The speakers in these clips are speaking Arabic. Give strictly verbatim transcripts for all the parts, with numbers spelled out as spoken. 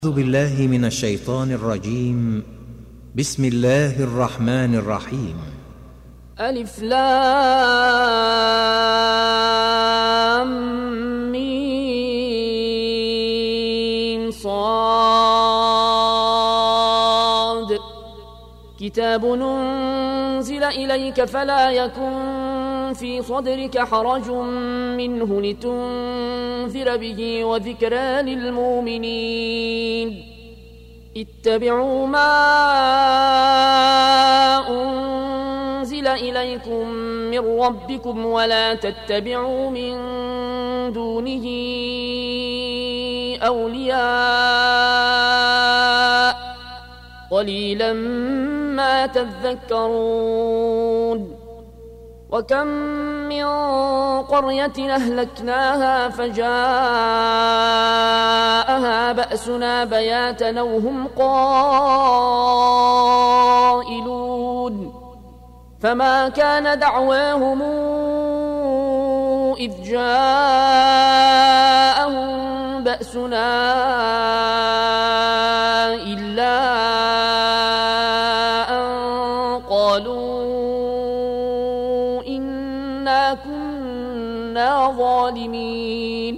أعوذ بالله من الشيطان الرجيم. بسم الله الرحمن الرحيم. ألف لام ميم صاد كتاب أنزل إليك فلا يكن في صدرك حرج منه لتنذر به وذكرى للمؤمنين. اتبعوا ما أنزل إليكم من ربكم ولا تتبعوا من دونه أولياء قليلا ما تذكرون. وكم من قرية أهلكناها فجاءها بأسنا بياتا أو هم قائلون فما كان دعواهم إذ جاءهم بأسنا إلا أن قالوا كنا ظالمين.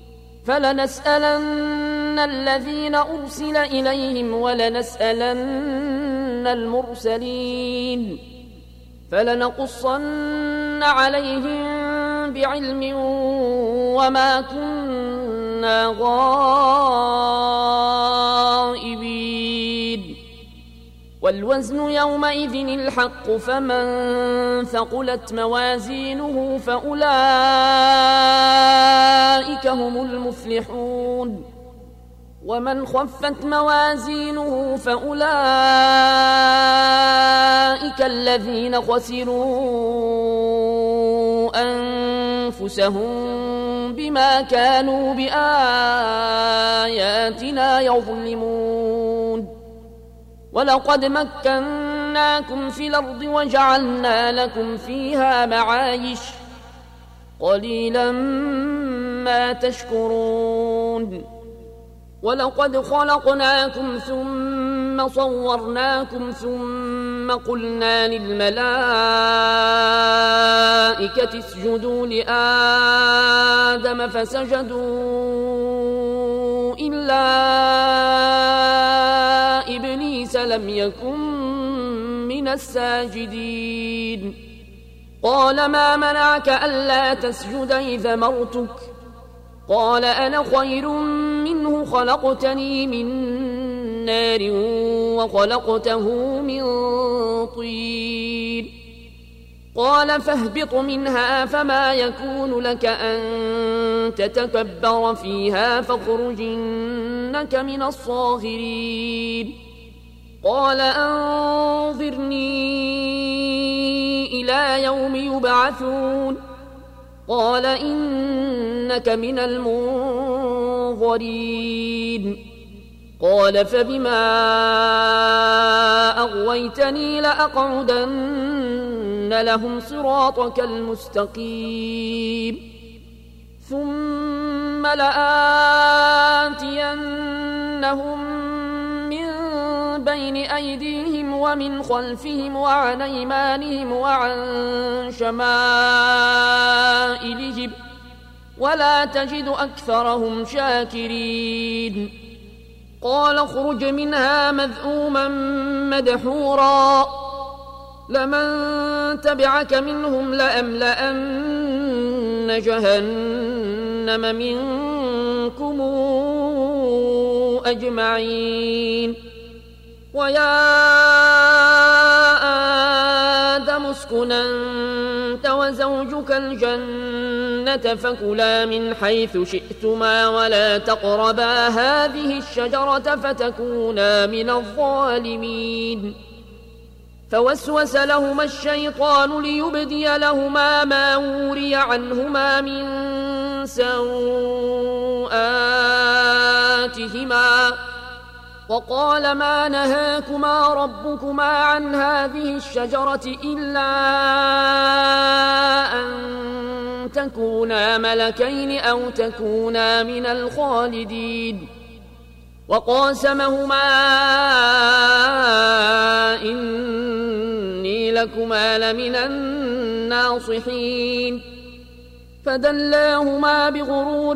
فلنسألن الذين أرسل إليهم ولنسألن المرسلين فلنقصن عليهم بعلم وما كنا غائبين. والوزن يومئذ الحق فمن ثقلت موازينه فأولئك هم المفلحون ومن خفت موازينه فأولئك الذين خسروا أنفسهم بما كانوا بآياتنا يظلمون. ولقد مكناكم في الأرض وجعلنا لكم فيها معايش قليلا ما تشكرون. ولقد خلقناكم ثم صورناكم ثم قلنا للملائكة اسجدوا لآدم فسجدوا إلا إبليس لم يكن من الساجدين. قال ما منعك ألا تسجد إذ أمرتك؟ قال أنا خير منه خلقتني من نار وخلقته من طين. قال فاهبط منها فما يكون لك أن تتكبر فيها فاخرج إنك من الصاغرين. قال أنظرني إلى يوم يبعثون. قال إنك من المنظرين. قال فبما أغويتني لأقعدن لهم صراطك المستقيم ثم لآتينهم من بين أيديهم ومن خلفهم وعن أيمانهم وعن شمائلهم ولا تجد أكثرهم شاكرين. قال اخرج منها مذءوما مدحورا لمن تبعك منهم لأملأن جهنم منكم أجمعين. ويا آدم اسكن أنت وزوجك الجنة فكلا من حيث شئتما ولا تقربا هذه الشجرة فتكونا من الظالمين. فوسوس لهما الشيطان ليبدي لهما ما وري عنهما من سوآتهما وقال ما نهاكما ربكما عن هذه الشجرة إلا أن تكونا ملكين أو تكونا من الخالدين وقاسمهما إني لكما لمن الناصحين فدلاهما بغرور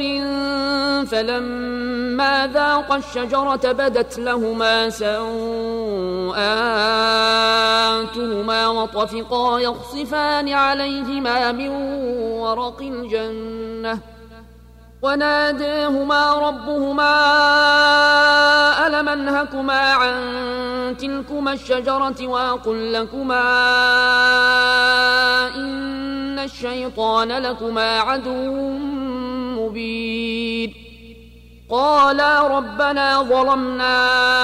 فلما ذاقا الشجرة بدت لهما سوآتهما وطفقا يخصفان عليهما من ورق الجنة وناداهما ربهما ألم أنهكما عن تلكما الشجرة وأقل لكما إن الشيطان لكما عدو مبين قالا ربنا ظلمنا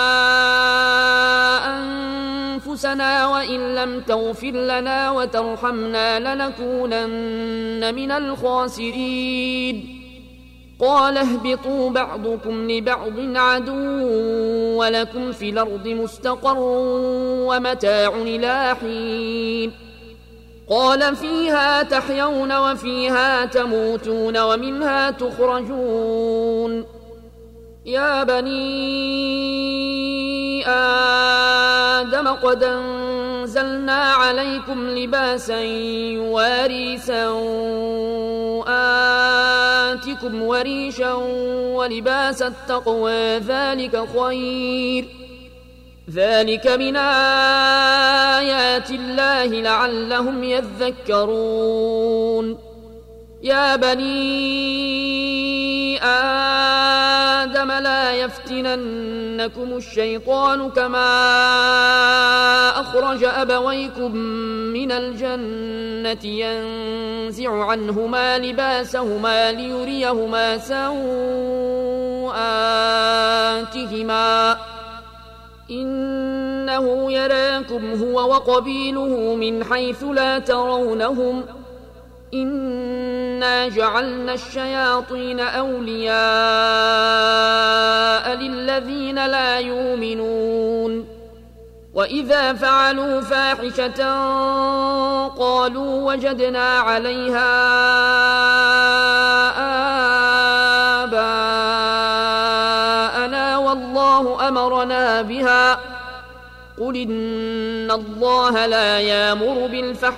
أنفسنا وإن لم تغفر لنا وترحمنا لنكونن من الخاسرين قال اهبطوا بعضكم لبعض عدو ولكم في الأرض مستقر ومتاع إلى حين قال فيها تحيون وفيها تموتون ومنها تخرجون يا بني آدم قد أنزلنا عليكم لباسا يواري سوآتكم وريشا ولباس التقوى ذلك خير ذلك من آيات الله لعلهم يذكرون يا بني آدم لا يفتننكم الشيطان كما أخرج أبويكم من الجنة ينزع عنهما لباسهما ليريهما سوآتهما إنه يراكم هو وقبيله من حيث لا ترونهم إنا جعلنا الشياطين أولياء للذين لا يؤمنون وإذا فعلوا فاحشة قالوا وجدنا عليها آباءنا والله أمرنا بها قل إن الله لا يأمر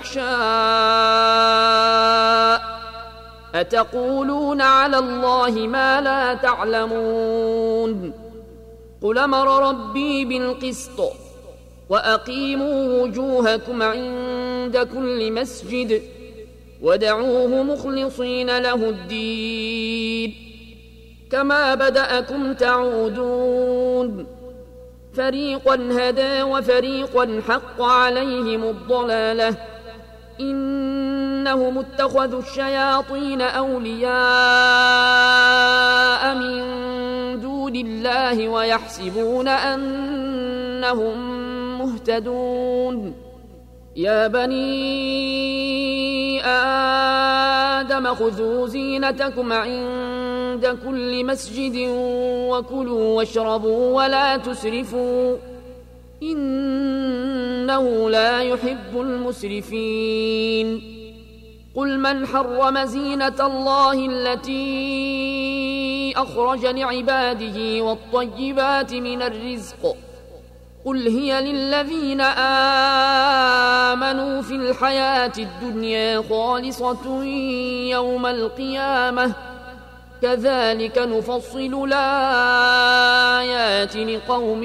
بالفحشاء أتقولون على الله ما لا تعلمون قل أمر ربي بالقسط وأقيموا وجوهكم عند كل مسجد ودعوه مخلصين له الدين كما بدأكم تعودون فريقا هدى وفريقا حق عليهم الضلالة إنهم اتخذوا الشياطين أولياء من دون الله ويحسبون أنهم مهتدون يا بني آدم خذوا زينتكم عند كل مسجد وكلوا واشربوا ولا تسرفوا إنه لا يحب المسرفين قل من حرم زينة الله التي أخرج لعباده والطيبات من الرزق قل هي للذين آمنوا في الحياة الدنيا خالصة يوم القيامة كذلك نفصل الآيات لقوم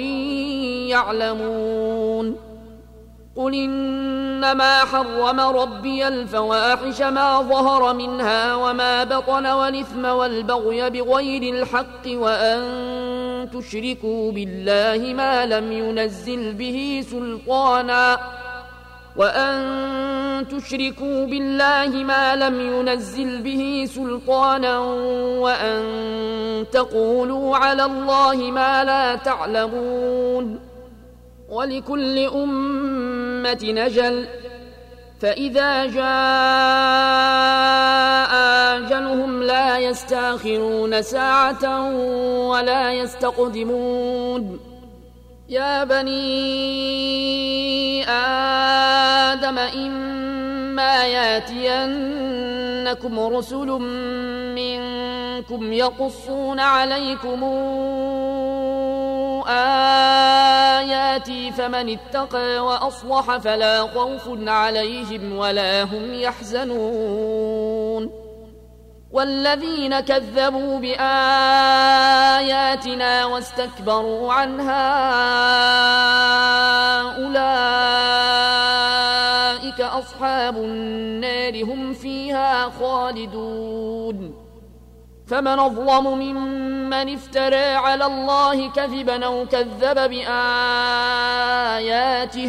يعلمون قل إنما حرم ربي الفواحش ما ظهر منها وما بطن والإثم والبغي بغير الحق وأن تشركوا بالله ما لم ينزل به سلطانا وأن تشركوا بالله ما لم ينزل به سلطانا وأن تقولوا على الله ما لا تعلمون ولكل أمة أجل فإذا جاء أجلهم لا يستأخرون ساعة ولا يستقدمون يا بني آدم إما ياتينكم رسل منكم يقصون عليكم آياتي فمن اتقى وأصلح فلا خوف عليهم ولا هم يحزنون والذين كذبوا بآياتنا واستكبروا عنها أولئك أصحاب النار هم فيها خالدون فمن أظلم ممن افترى على الله كذبا أو كذب بآياته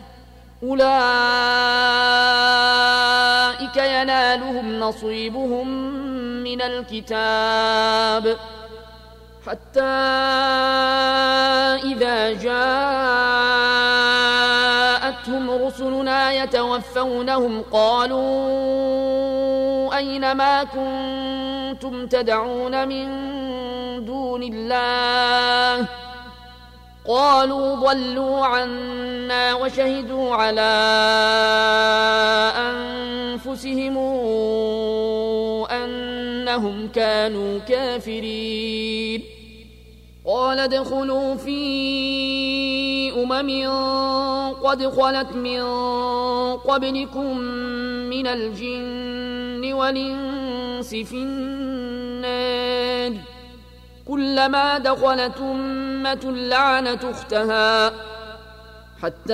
أولئك ينالهم نصيبهم من الكتاب حتى إذا جاءتهم رسلنا يتوفونهم قالوا أين ما كنتم تدعون من دون الله قالوا ضلوا عنا وشهدوا على أنفسهم أنهم كانوا كافرين قال ادخلوا في أمم قد خلت من قبلكم من الجن والإنس في النار كلما دخلت أمة لعنت أختها حتى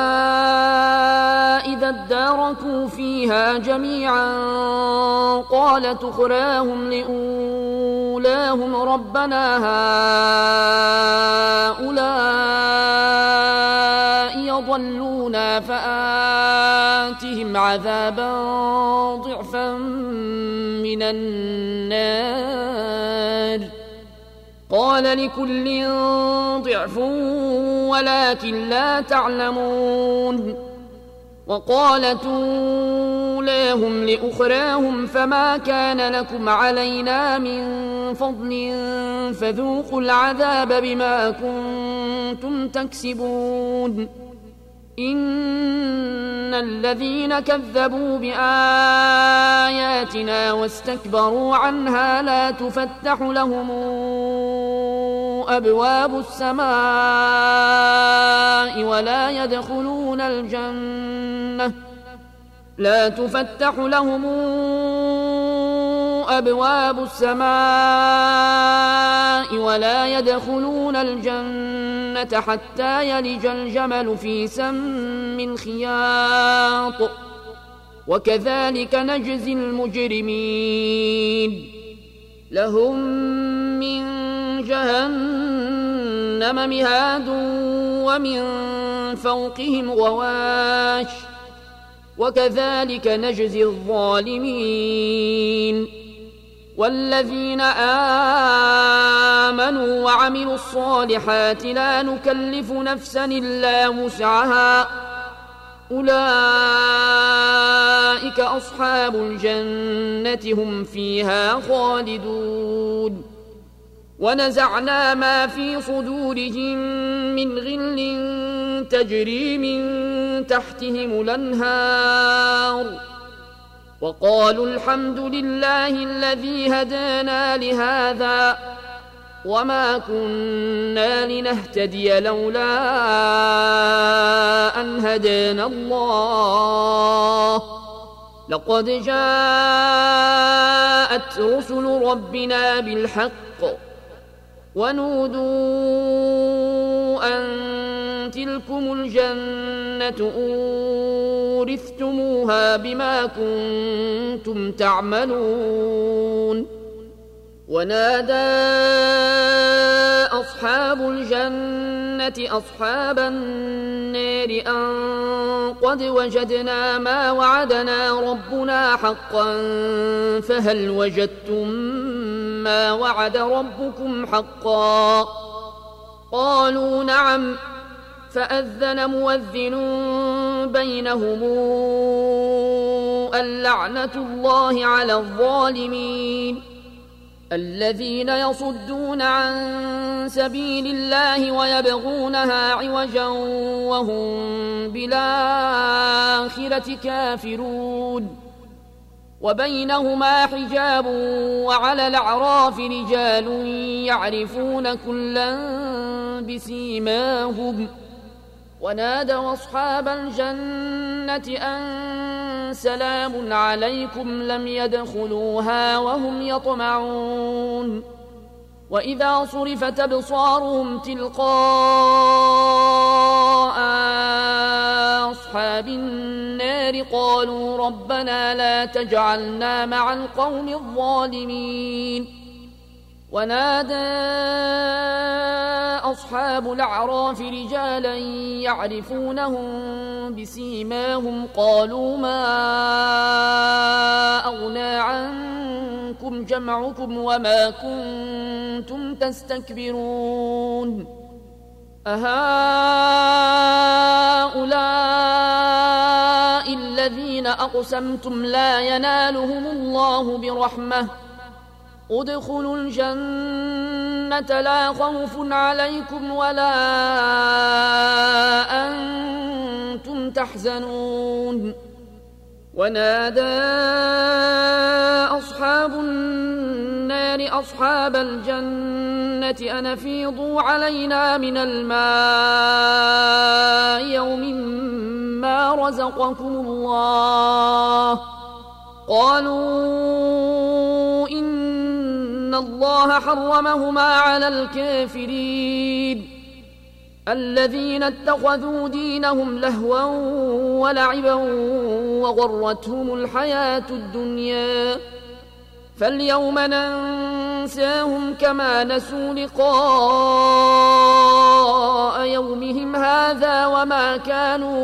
إذا اداركوا فيها جميعا قالت أخراهم لأولاهم ربنا هؤلاء يضلونا فآتهم عذابا ضعفا من النار قال لكل ضعف ولكن لا تعلمون وقالت أولاهم لأخراهم فما كان لكم علينا من فضل فذوقوا العذاب بما كنتم تكسبون إن الذين كذبوا بآياتنا واستكبروا عنها لا تفتح لهم أبواب السماء ولا يدخلون الجنة لا تفتح لهم أبواب السماء ولا يدخلون الجنة حتى يلج الجمل في سم الخياط وكذلك نجزي المجرمين لهم من جهنم مهاد ومن فوقهم غواش وكذلك نجزي الظالمين والذين آمنوا وعملوا الصالحات لا نكلف نفسا إلا وسعها أولئك أصحاب الجنة هم فيها خالدون ونزعنا ما في صدورهم من غل تجري من تحتهم الأنهار وقالوا الحمد لله الذي هدانا لهذا وما كنا لنهتدي لولا أن هدانا الله لقد جاءت رسل ربنا بالحق ونودوا أن تلكم الجنة أورثتموها بما كنتم تعملون ونادى أصحاب الجنة أصحاب النار أن قد وجدنا ما وعدنا ربنا حقا فهل وجدتم ما وعد ربكم حقا قالوا نعم فأذن مؤذن بينهم اللعنة الله على الظالمين الذين يصدون عن سبيل الله ويبغونها عوجا وهم بالآخرة كافرون وبينهما حجاب وعلى الأعراف رجال يعرفون كلا بسيماهم ونادوا أصحاب الجنة أن سلام عليكم لم يدخلوها وهم يطمعون وإذا صرفت أبصارهم تلقاء أصحاب النار قالوا ربنا لا تجعلنا مع القوم الظالمين ونادى أصحاب الأعراف رجالا يعرفونهم بسيماهم قالوا ما أغنى عنكم جمعكم وما كنتم تستكبرون أهؤلاء الذين أقسمتم لا ينالهم الله برحمة ادخلوا الجنة لا خوف عليكم ولا أنتم تحزنون ونادى أصحاب النار أصحاب الجنة أن أفيضوا علينا من الماء يوم ما رزقكم الله قالوا إن الله حرمهما على الكافرين الذين اتخذوا دينهم لهوا ولعبا وغرتهم الحياة الدنيا فاليوم ننساهم كما نسوا لقاء يومهم هذا وما كانوا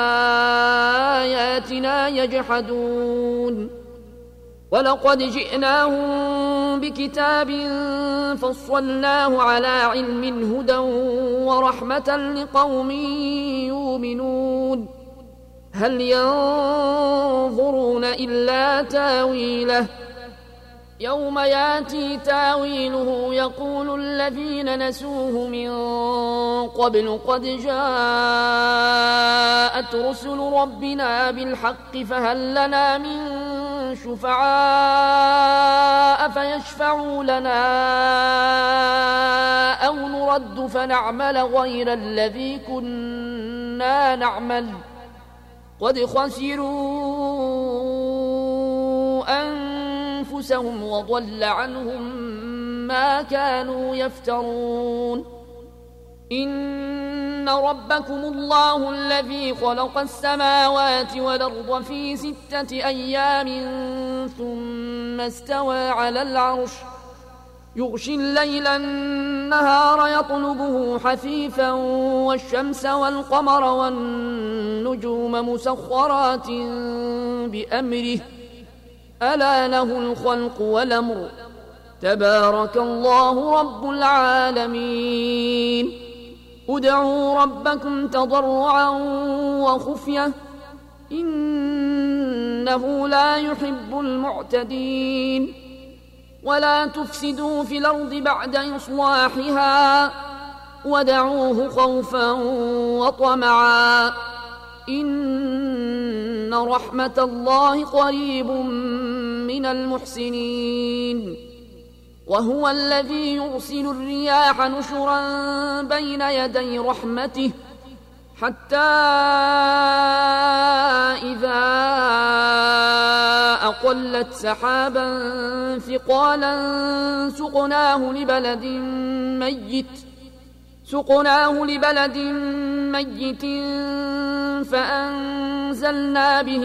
بآياتنا يجحدون ولقد جئناهم بكتاب فصلناه على علم هدى ورحمة لقوم يؤمنون هل ينظرون إلا تاويله يوم ياتي تاويله يقول الذين نسوه من قبل قد جاءت رسل ربنا بالحق فهل لنا من شفعاء فيشفعوا لنا أو نرد فنعمل غير الذي كنا نعمل قد خسروا أنفسهم وضل عنهم ما كانوا يفترون إن ربكم الله الذي خلق السماوات والأرض في ستة أيام ثم استوى على العرش يغشي الليل النهار يطلبه حثيثا والشمس والقمر والنجوم مسخرات بأمره ألا له الخلق والأمر تبارك الله رب العالمين ادعوا ربكم تضرعا وخفية إنه لا يحب المعتدين ولا تفسدوا في الأرض بعد إصلاحها ودعوه خوفا وطمعا إن رحمة الله قريب من المحسنين وهو الذي يرسل الرياح نشرا بين يدي رحمته حتى إذا أقلت سحابا ثقالا سقناه لبلد ميت سقناه لبلد ميت فأنزلنا به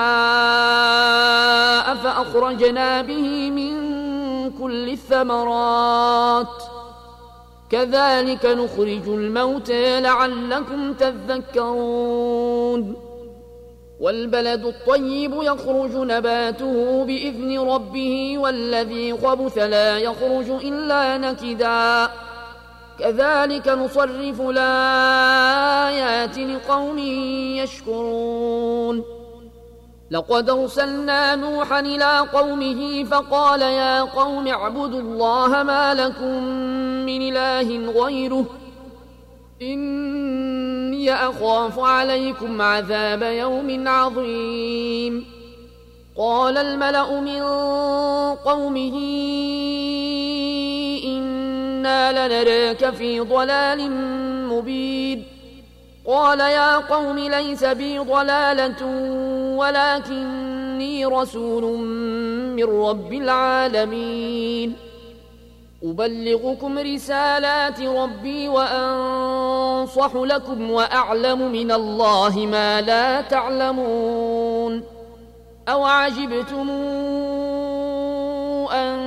الماء فأخرجنا به من كل الثمرات كذلك نخرج الموتى لعلكم تذكرون والبلد الطيب يخرج نباته بإذن ربه والذي خبث لا يخرج إلا نكدا كذلك نصرف الآيات لقوم يشكرون لقد أرسلنا نوحا إلى قومه فقال يا قوم اعبدوا الله ما لكم من إله غيره إني أخاف عليكم عذاب يوم عظيم قال الملأ من قومه إنا لنراك في ضلال مبين قال يا قوم ليس بي ضلالة ولكني رسول من رب العالمين أبلغكم رسالات ربي وأنصح لكم وأعلم من الله ما لا تعلمون أو عجبتم أن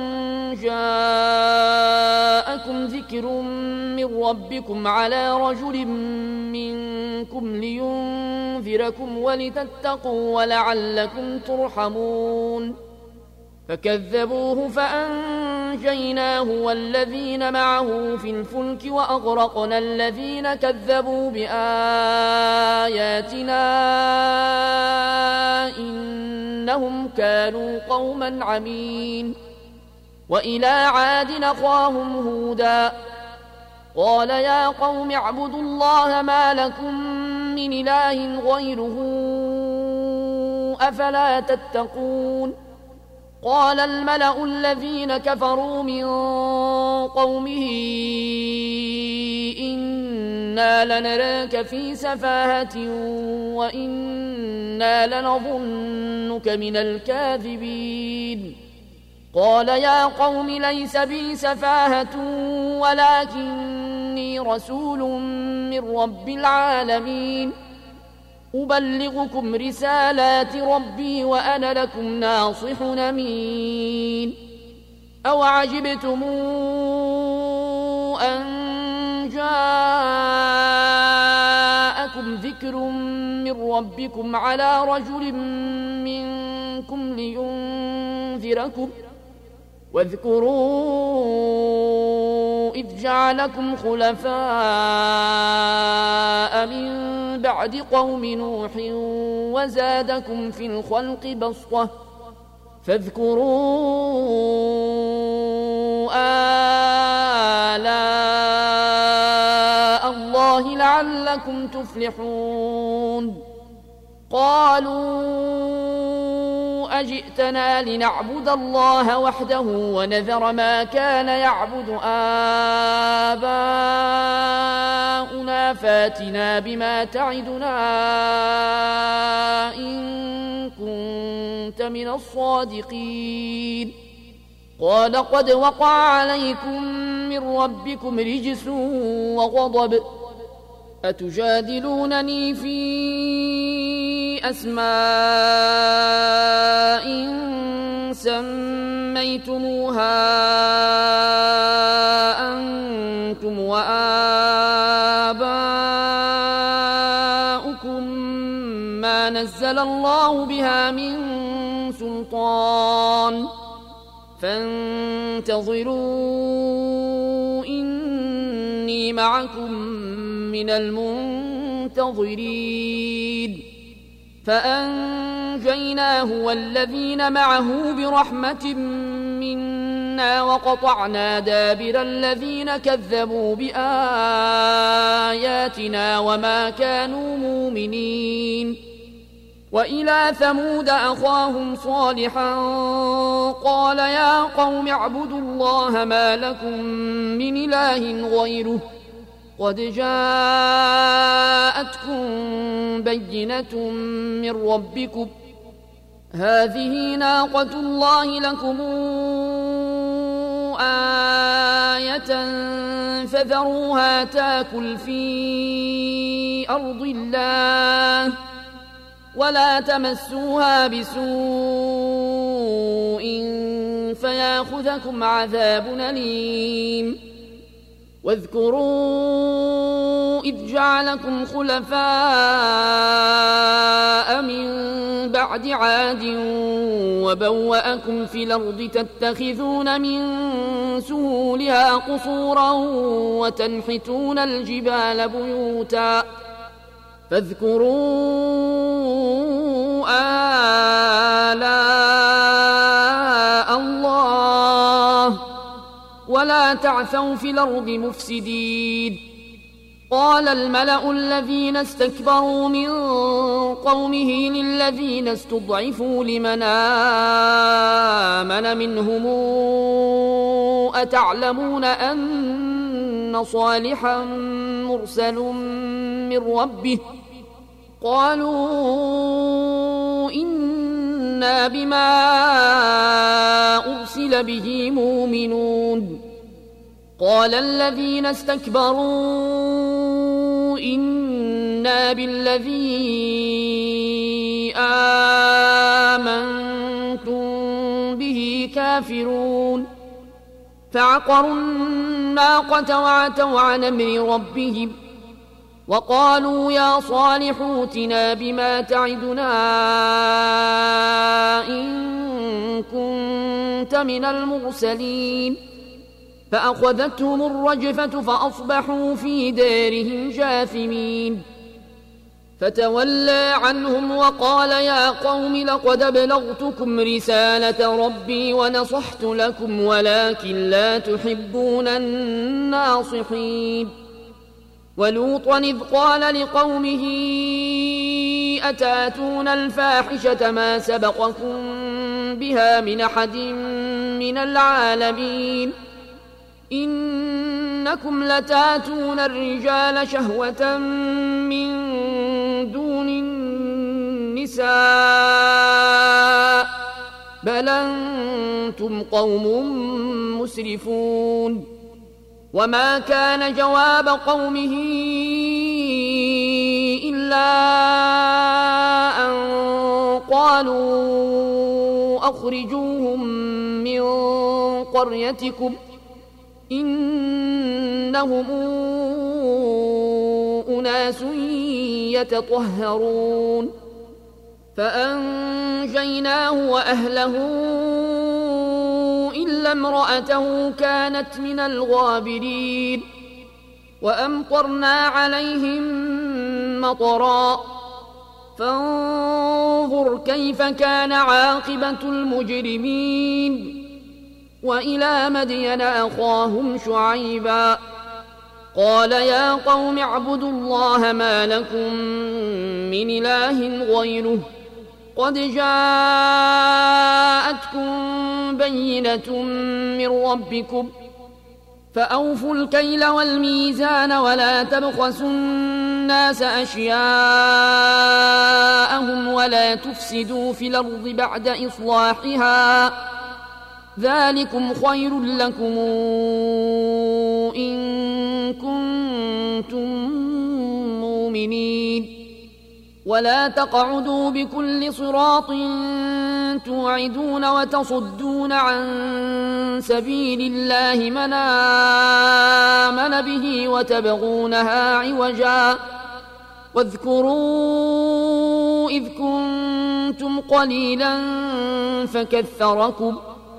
جاءكم ذكر من ربكم على رجل منكم لينذركم ولتتقوا ولعلكم ترحمون فكذبوه فأنجيناه والذين معه في الفلك وأغرقنا الذين كذبوا بآياتنا إنهم كانوا قوما عمين وإلى عاد أخاهم هودا قال يا قوم اعبدوا الله ما لكم من إله غيره أفلا تتقون قال الملأ الذين كفروا من قومه إنا لنراك في سفاهة وإنا لنظنك من الكاذبين قال يا قوم ليس بي سفاهة ولكني رسول من رب العالمين أبلغكم رسالات ربي وأنا لكم ناصح أمين أو عجبتم أن جاءكم ذكر من ربكم على رجل منكم لينذركم واذكروا إذ جعلكم خلفاء من بعد قوم نوح وزادكم في الخلق بسطة فاذكروا آلاء الله لعلكم تفلحون قالوا أجئتنا لنعبد الله وحده ونذر ما كان يعبد آباؤنا فاتنا بما تعدنا إن كنت من الصادقين قال قد وقع عليكم من ربكم رجس وغضب أتجادلونني في أسماء سميتموها أنتم وآباؤكم ما نزل الله بها من سلطان فانتظروا إني معكم من المنتظرين فأنجيناه والذين معه برحمة منا وقطعنا دابر الذين كذبوا بآياتنا وما كانوا مؤمنين وإلى ثمود أخاهم صالحا قال يا قوم اعبدوا الله ما لكم من إله غيره قد جاءتكم بينة من ربكم هذه ناقة الله لكم آية فذروها تاكل في أرض الله ولا تمسوها بسوء فياخذكم عذاب أليم واذكروا إذ جعلكم خلفاء من بعد عاد وبوأكم في الأرض تتخذون من سهولها قصورا وتنحتون الجبال بيوتا فاذكروا آلاء الله ولا تعثوا في الأرض مفسدين قال الملأ الذين استكبروا من قومه للذين استضعفوا لمن آمن منهم أتعلمون أن صالحا مرسل من ربه قالوا إنا بما أرسل به مؤمنون قال الذين استكبروا إنا بالذي آمنتم به كافرون فعقروا الناقة وعتوا عن أمر ربهم وقالوا يا صالح ائتنا بما تعدنا إن كنت من المرسلين فأخذتهم الرجفة فأصبحوا في دارهم جاثمين فتولى عنهم وقال يا قوم لقد أبلغتكم رسالة ربي ونصحت لكم ولكن لا تحبون الناصحين ولوطا إذ قال لقومه أتاتون الفاحشة ما سبقكم بها من أحد من العالمين إنكم لتاتون الرجال شهوة من دون النساء بل أنتم قوم مسرفون وما كان جواب قومه إلا أن قالوا أخرجوهم من قريتكم إنهم أناس يتطهرون فأنجيناه وأهله إلا امرأته كانت من الغابرين وأمطرنا عليهم مطرا فانظر كيف كان عاقبة المجرمين وإلى مدين أخاهم شعيبا قال يا قوم اعبدوا الله ما لكم من إله غيره قد جاءتكم بينة من ربكم فأوفوا الكيل والميزان ولا تبخسوا الناس أشياءهم ولا تفسدوا في الأرض بعد إصلاحها ذلكم خير لكم إن كنتم مؤمنين ولا تقعدوا بكل صراط توعدون وتصدون عن سبيل الله من آمن به وتبغونها عوجا واذكروا إذ كنتم قليلا فكثركم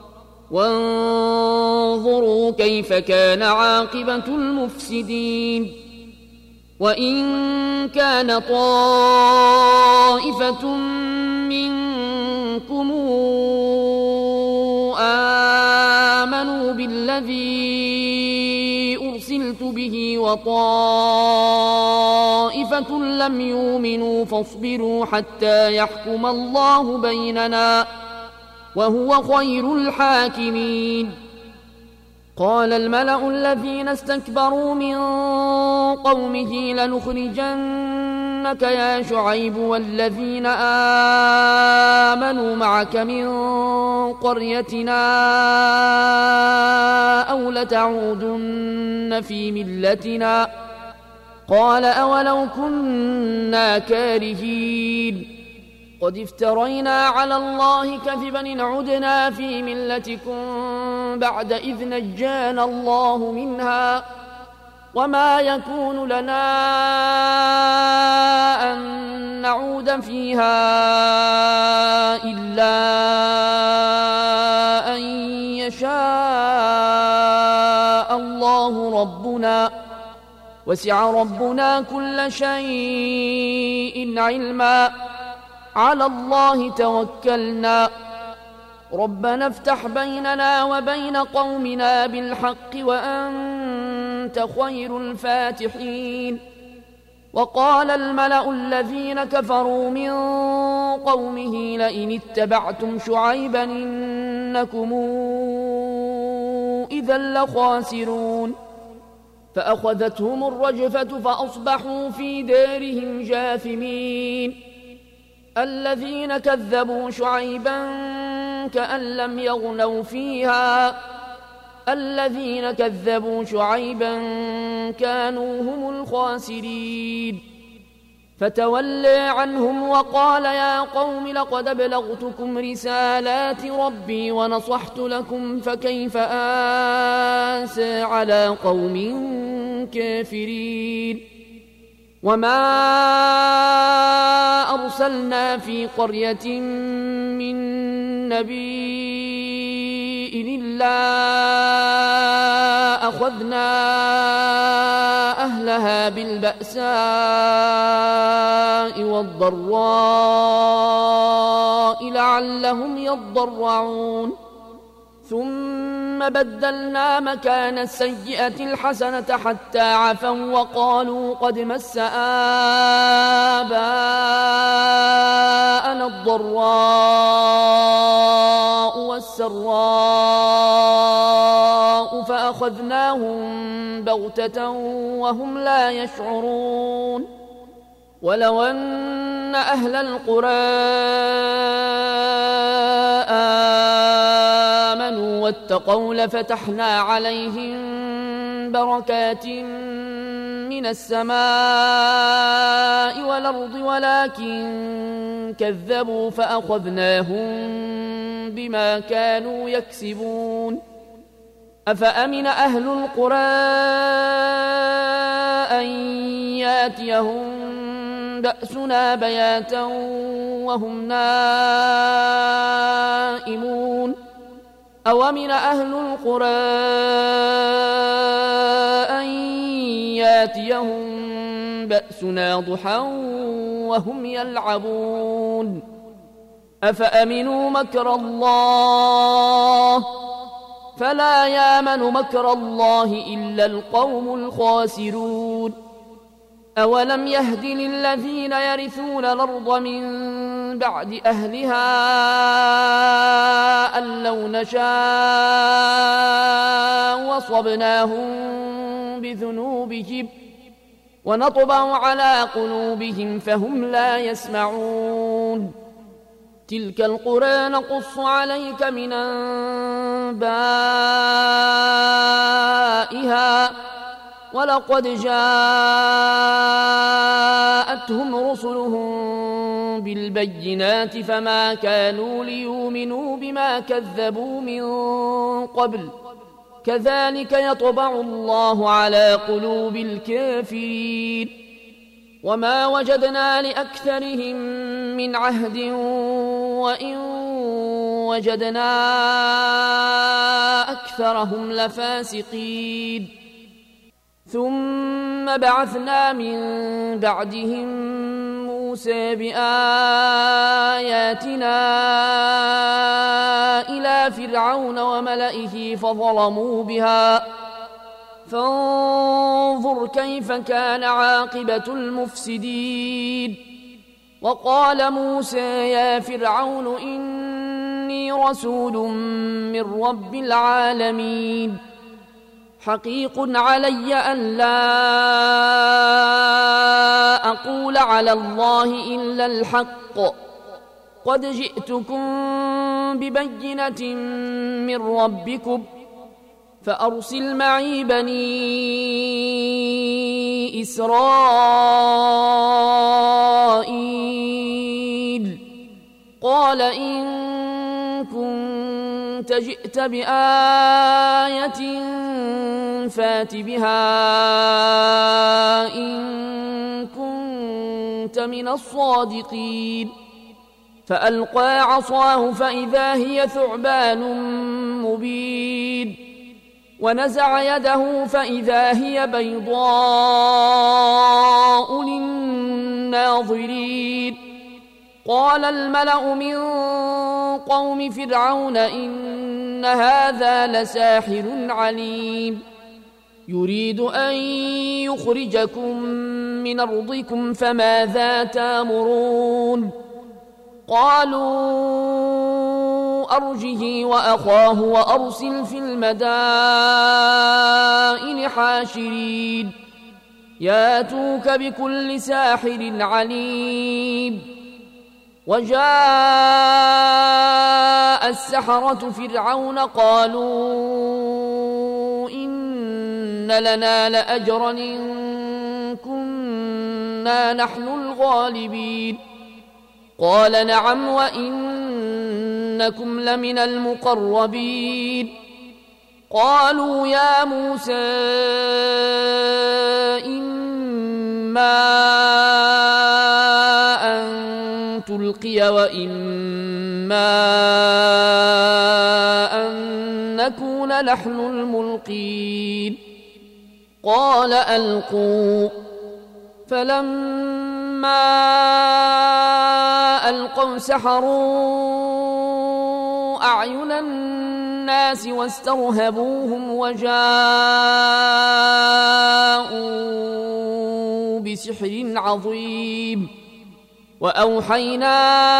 وانظروا كيف كان عاقبة المفسدين وإن كان طائفة منكم آمنوا بالذي أرسلت به وطائفة لم يؤمنوا فاصبروا حتى يحكم الله بيننا وهو خير الحاكمين قال الملأ الذين استكبروا من قومه لنخرجنك يا شعيب والذين آمنوا معك من قريتنا أو لتعودن في ملتنا قال أولو كنا كارهين قد افترينا على الله كذبا إن عدنا في ملتكم بعد إذ نجانا الله منها وما يكون لنا أن نعود فيها إلا أن يشاء الله ربنا وسع ربنا كل شيء علما على الله توكلنا ربنا افتح بيننا وبين قومنا بالحق وأنت وأنت خير الفاتحين. وقال الملأ الذين كفروا من قومه لئن اتبعتم شعيبا إنكم إذا لخاسرون. فأخذتهم الرجفة فأصبحوا في دارهم جاثمين. الذين كذبوا شعيبا كأن لم يغنوا فيها الذين كذبوا شعيبا كانوا هم الخاسرين. فتولى عنهم وقال يا قوم لقد أبلغتكم رسالات ربي ونصحت لكم فكيف آسى على قوم كافرين. وما أرسلنا في قرية من نبي إلا أخذنا أهلها بالبأساء والضراء لعلهم يضرعون. ثم بدلنا مكان السيئة الحسنة حتى عفوا وقالوا قد مس آباءنا الضراء والسراء فأخذناهم بغتة وهم لا يشعرون. ولو أن أهل القرى آمنوا واتقوا لفتحنا عليهم بركات من السماء والأرض ولكن كذبوا فأخذناهم بما كانوا يكسبون. أفأمن أهل القرى أن ياتيهم بأسنا بياتا وهم نائمون. أومن أهل القرى أن ياتيهم بأسنا ضحى وهم يلعبون. أفأمنوا مكر الله فلا يامن مكر الله إلا القوم الخاسرون. أولم يهد للذين يرثون الأرض من بعد أهلها أن لو نشاء وصبناهم بذنوبهم ونطبع على قلوبهم فهم لا يسمعون. تلك القرى نقص عليك من أنبائها ولقد جاءتهم رسلهم بالبينات فما كانوا ليؤمنوا بما كذبوا من قبل كذلك يطبع الله على قلوب الكافرين. وما وجدنا لأكثرهم من عهد وإن وجدنا أكثرهم لفاسقين. ثم بعثنا من بعدهم موسى بآياتنا إلى فرعون وملئه فظلموا بها فانظر كيف كان عاقبة المفسدين. وقال موسى يا فرعون إني رسول من رب العالمين حقيق علي أن لا أقول على الله إلا الحق قد جئتكم ببينة من ربكم فأرسل معي بني إسرائيل. قال إن كنت جئت بآية فات بها إن كنت من الصادقين. فألقى عصاه فإذا هي ثعبان مبين ونزع يده فإذا هي بيضاء للناظرين. قال الملأ من قوم فرعون إن هذا لساحر عليم يريد أن يخرجكم من أرضكم فماذا تأمرون قالوا أرجه وأخاه وأرسل في المدائن حاشرين ياتوك بكل ساحر عليم وجاء السحرة فرعون قالوا إن لنا لأجرا إن كنا نحن الغالبين قال نعم وإنكم لمن المقربين قالوا يا موسى إما أن تلقي وإما أن نكون نحن الملقين قال ألقوا فلما ألقوا سحروا أعين الناس واسترهبوهم وجاءوا بسحر عظيم وأوحينا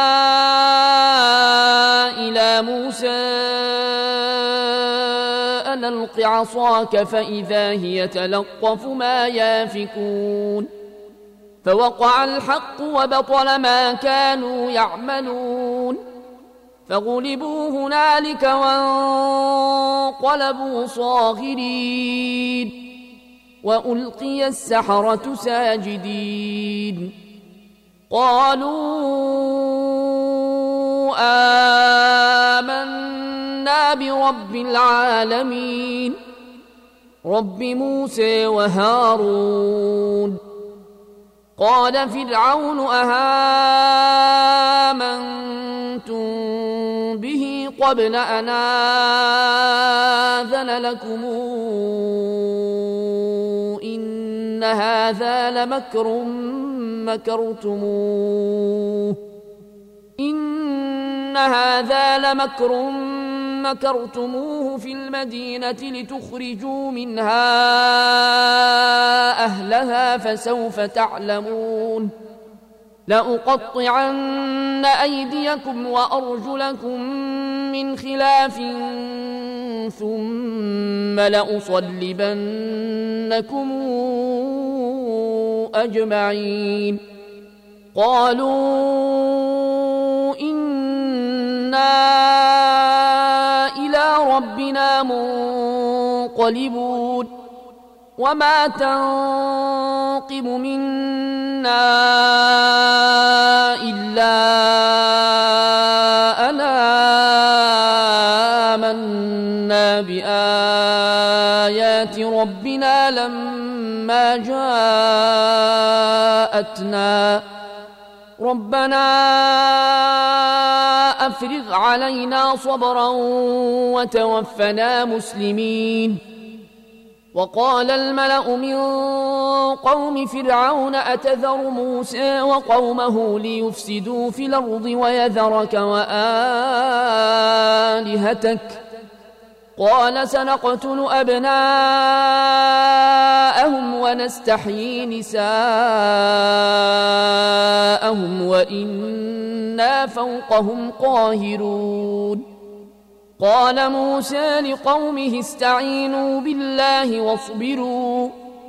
إلى موسى أن ألق عصاك فإذا هي تلقف ما يافكون فوقع الحق وبطل ما كانوا يعملون فغلبوا هنالك وانقلبوا صاغرين وألقي السحرة ساجدين قالوا آمنا برب العالمين رب موسى وهارون قال فرعون أهامنتم به قبل أن آذن لكم إن هذا لمكر مكرتموه إن هذا لمكر مكرتموه في المدينة لتخرجوا منها أهلها فسوف تعلمون لأقطعن أيديكم وأرجلكم من خلاف ثم لأصلبنكم أجمعين قالوا إنا إلى ربنا منقلبون وما تنقم منا إلا أن آمنا بآيات ربنا لما جاءتنا ربنا أفرغ علينا صبرا وتوفنا مسلمين وقال الملأ من قوم فرعون أتذر موسى وقومه ليفسدوا في الأرض ويذرك وآلهتك قال سنقتل أبناءهم ونستحيي نساءهم وإنا فوقهم قاهرون قال موسى لقومه استعينوا بالله واصبروا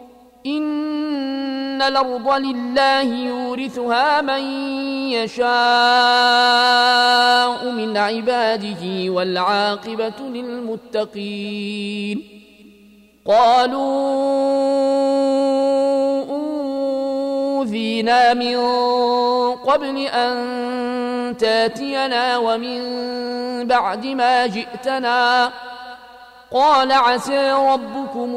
إن الأرض لله يورثها من يشاء من عباده والعاقبة للمتقين قالوا أوذينا من قبل أن تاتينا ومن بعد ما جئتنا قال عسى ربكم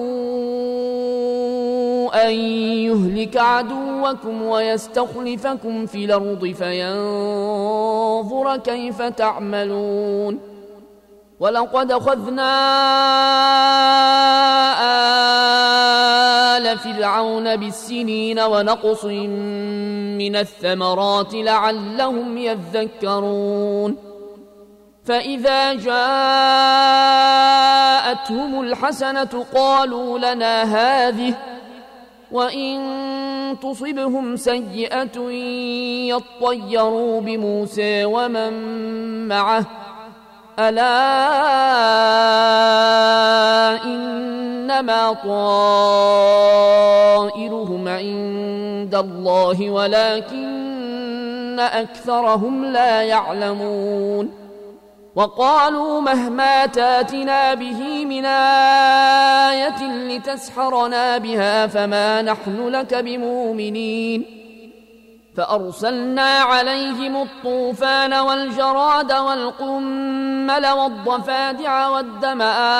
أن يهلك عدوكم ويستخلفكم في الأرض فينظر كيف تعملون ولقد أخذنا آل فرعون بالسنين ونقص من الثمرات لعلهم يذكرون فإذا جاءتهم الحسنة قالوا لنا هذه وإن تصبهم سيئة يطيروا بموسى ومن معه ألا إنما طائرهم عند الله ولكن أكثرهم لا يعلمون وقالوا مهما تاتنا به من آية لتسحرنا بها فما نحن لك بمؤمنين فأرسلنا عليهم الطوفان والجراد والقمل والضفادع والدم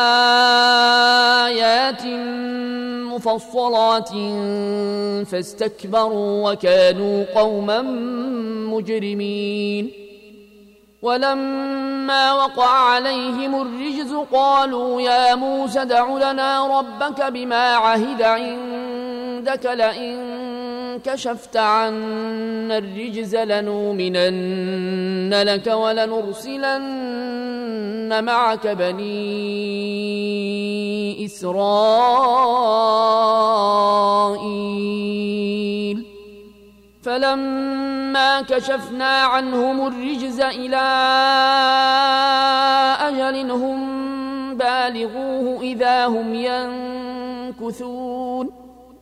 آيات مفصلات فاستكبروا وكانوا قوما مجرمين ولما وقع عليهم الرجز قالوا يا موسى ادع لنا ربك بما عهد عندك لئن كشفت عنا الرجز لنؤمنن لك ولنرسلن معك بني إسرائيل فلما كشفنا عنهم الرجز إلى أجل هم بالغوه إذا هم ينكثون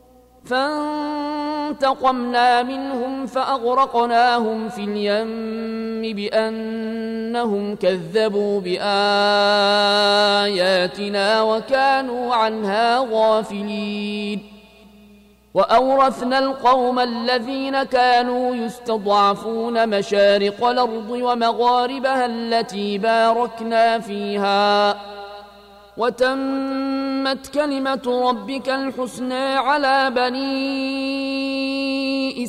فانتقمنا منهم فأغرقناهم في اليم بأنهم كذبوا بآياتنا وكانوا عنها غافلين وأورثنا القوم الذين كانوا يستضعفون مشارق الأرض ومغاربها التي باركنا فيها وتمت كلمة ربك الحسنى على بني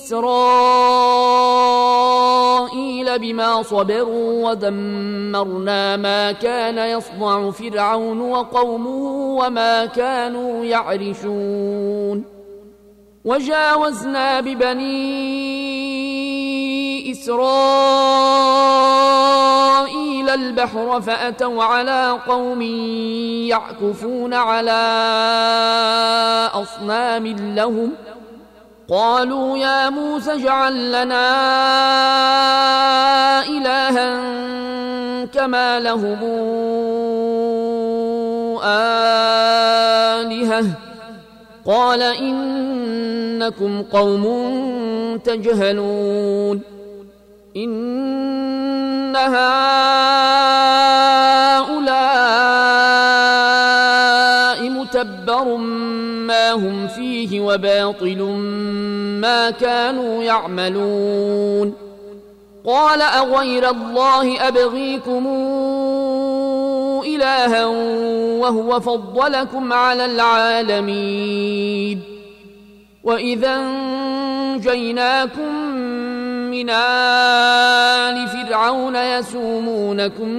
إسرائيل بما صبروا ودمرنا ما كان يصنع فرعون وقومه وما كانوا يعرشون وجاوزنا ببني إسرائيل البحر فأتوا على قوم يعكفون على أصنام لهم قالوا يا موسى اجعل لنا إلها كما لهم آلهة قال إنكم قوم تجهلون إن هؤلاء متبر ما هم فيه وباطل ما كانوا يعملون قال أغير الله أبغيكم إلها وهو فضلكم على العالمين وإذا انجيناكم من آل فرعون يسومونكم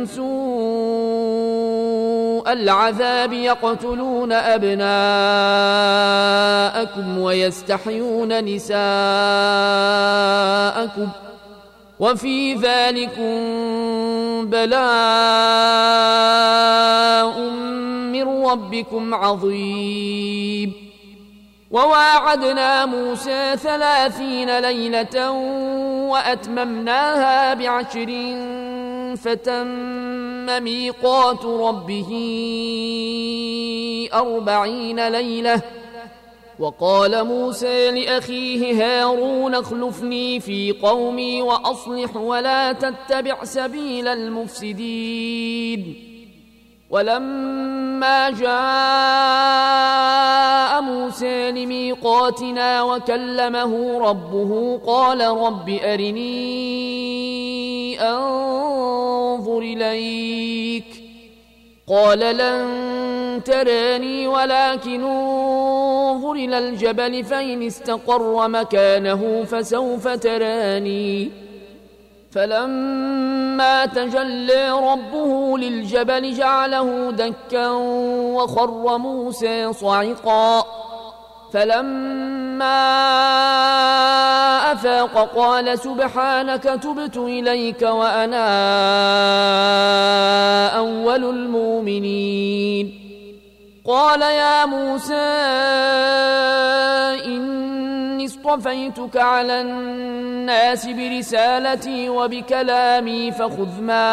سوء العذاب يقتلون أبناءكم ويستحيون نساءكم وفي ذلكم بلاء من ربكم عظيم وواعدنا موسى ثلاثين ليلة وأتممناها بعشر فتم ميقات ربه أربعين ليلة وقال موسى لأخيه هارون اخلفني في قومي وأصلح ولا تتبع سبيل المفسدين ولما جاء موسى لميقاتنا وكلمه ربه قال رب أرني أنظر إليك قال لن تراني ولكن انظر إلى الجبل فإن استقر مكانه فسوف تراني فلما تجلى ربه للجبل جعله دكا وخر موسى صعقا فلما أفاق قال سبحانك تبت إليك وأنا أول المؤمنين. قال يا موسى إني اصطفيتك على الناس برسالتي وبكلامي فخذ ما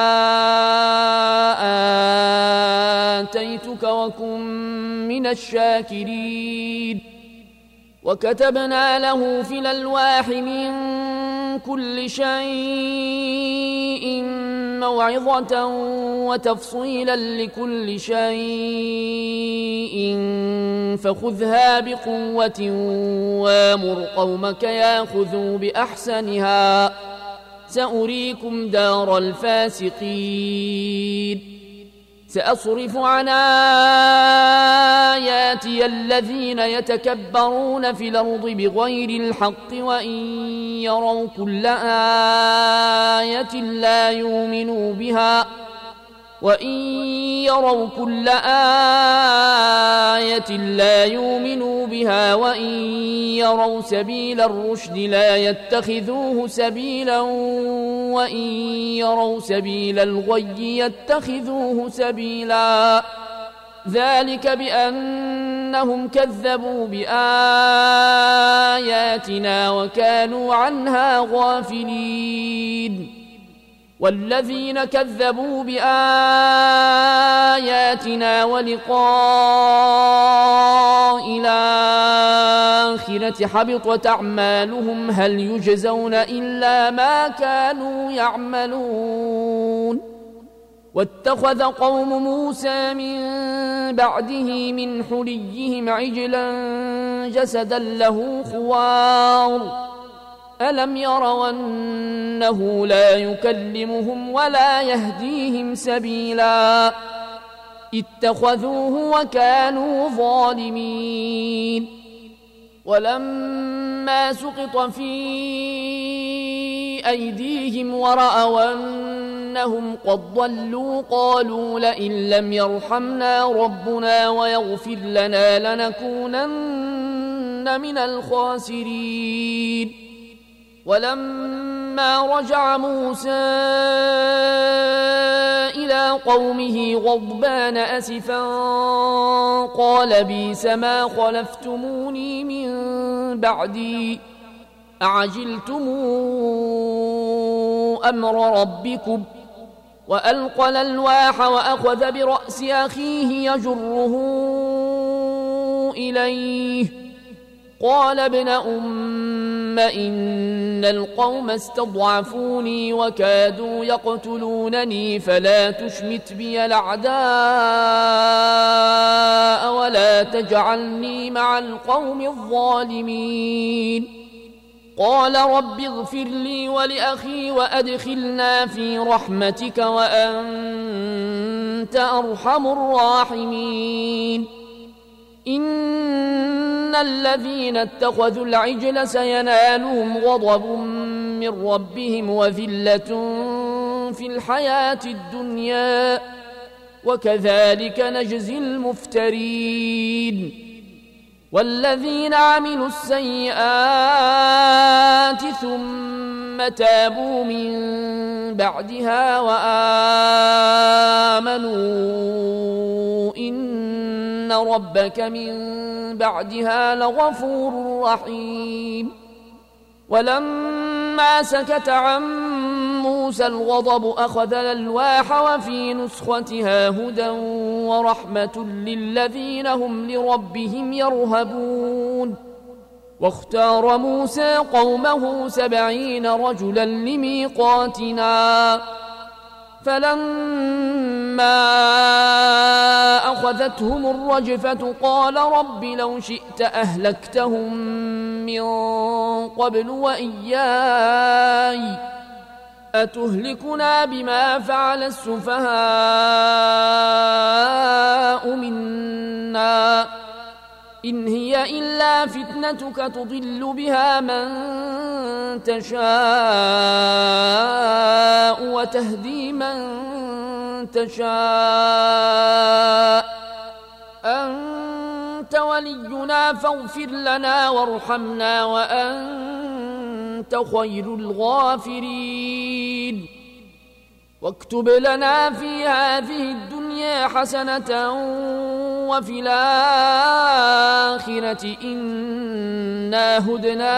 آتيتك وكن من الشاكرين. وكتبنا له في الألواح من كل شيء موعظة وتفصيلا لكل شيء فخذها بقوة وامر قومك ياخذوا بأحسنها سأريكم دار الفاسقين. سأصرف عن آياتي الذين يتكبرون في الأرض بغير الحق وإن يروا كل آية لا يؤمنوا بها وإن يروا كل آية لا يؤمنوا بها وإن يروا سبيل الرشد لا يتخذوه سبيلا وإن يروا سبيل الغي يتخذوه سبيلا. ذلك بأنهم كذبوا بآياتنا وكانوا عنها غافلين. والذين كذبوا بآياتنا ولقاء الآخرة حبطت أعمالهم هل يجزون إلا ما كانوا يعملون. واتخذ قوم موسى من بعده من حليهم عجلا جسدا له خوار ألم يروا أنه لا يكلمهم ولا يهديهم سبيلا اتخذوه وكانوا ظالمين. ولما سقط في أيديهم ورأوا أنهم قد ضلوا قالوا لئن لم يرحمنا ربنا ويغفر لنا لنكونن من الخاسرين. ولما رجع موسى إلى قومه غضبان أسفا قال بئس ما خلفتموني من بعدي أعجلتم أمر ربكم. وألقى الألواح وأخذ برأس أخيه يجره إليه قال ابن أم إن القوم استضعفوني وكادوا يقتلونني فلا تشمت بي الأعداء ولا تجعلني مع القوم الظالمين. قال رب اغفر لي ولأخي وأدخلنا في رحمتك وأنت أرحم الراحمين. إن الذين اتخذوا العجل سينالهم غضب من ربهم وذلة في الحياة الدنيا وكذلك نجزي المفترين. والذين عملوا السيئات ثم تابوا من بعدها وآمنوا إن ربك من بعدها لغفور رحيم. ولما سكت عن موسى الغضب أخذ الألواح وفي نسختها هدى ورحمة للذين هم لربهم يرهبون. واختار موسى قومه سبعين رجلا لميقاتنا فلما أخذتهم الرجفة قال رب لو شئت أهلكتهم من قبل وإياي أتهلكنا بما فعل السفهاء منا إن هي إلا فتنتك تضل بها من تشاء وتهدي من تشاء أنت ولينا فاغفر لنا وارحمنا وأنت وأنت خير الغافرين واكتب لنا في هذه الدنيا حسنة وفي الآخرة إنا هدنا